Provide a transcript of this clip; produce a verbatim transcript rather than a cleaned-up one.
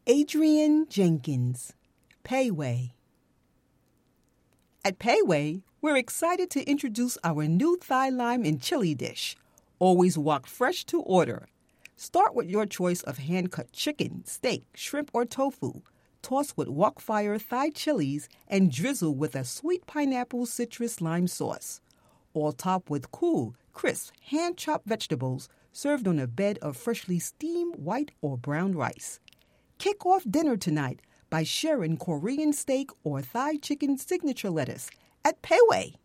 Adrienne Jenkins, Pei Wei. At Pei Wei, we're excited to introduce our new thigh lime and chili dish. Always wok fresh to order. Start with your choice of hand-cut chicken, steak, shrimp, or tofu. Toss with wok fire thigh chilies and drizzle with a sweet pineapple citrus lime sauce. All topped with cool, crisp, hand-chopped vegetables served on a bed of freshly steamed white or brown rice. Kick off dinner tonight by sharing Korean steak or Thai chicken signature lettuce at Pei Wei.